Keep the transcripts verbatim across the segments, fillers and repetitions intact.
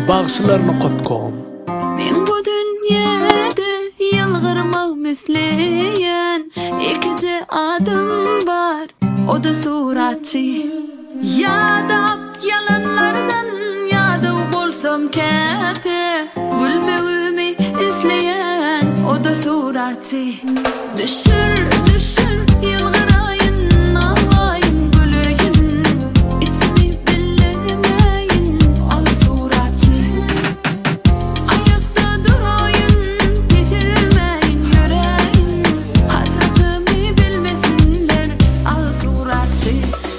Bağışlarını qotkom. Men bu dünyada yalgırmak misleyen ikinci adım var, o da suratçı. Yadap yalanlardan yada bolsam kete, gülmegimi izleyen o da suratçı. Düşür düşür yalgırayın, ağlayın, gülüyün, içimi bilmeyin, al suratçı. Ayakta durayın, bitirmeyin yüreğin, hasretimi bilmesinler, al suratçı.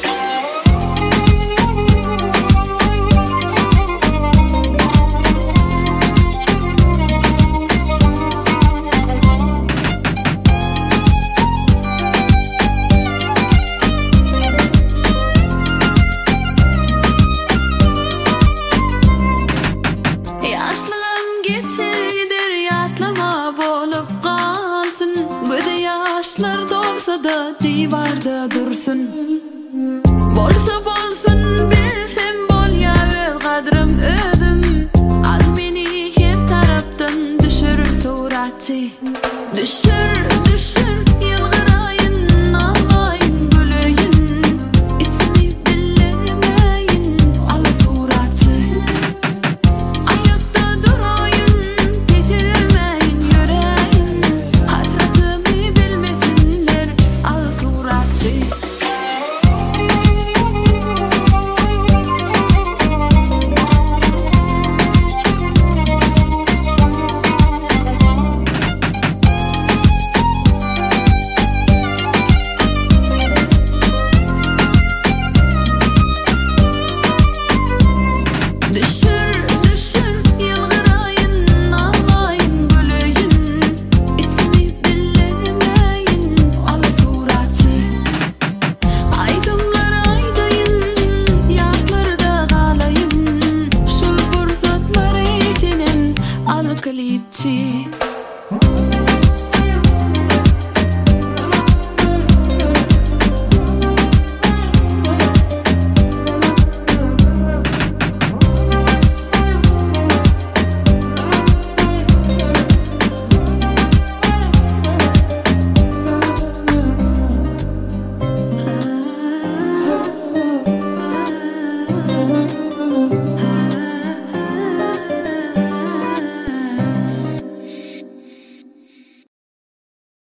Yaşlığım geçirdir, yatlama bolup kalsın. Göze yaşlar dolsa da divarda dursun. Bolsa bolsun bilsem bol ya öz kadrım özüm. Al beni her taraftan düşürür suratçı. Düşür düşür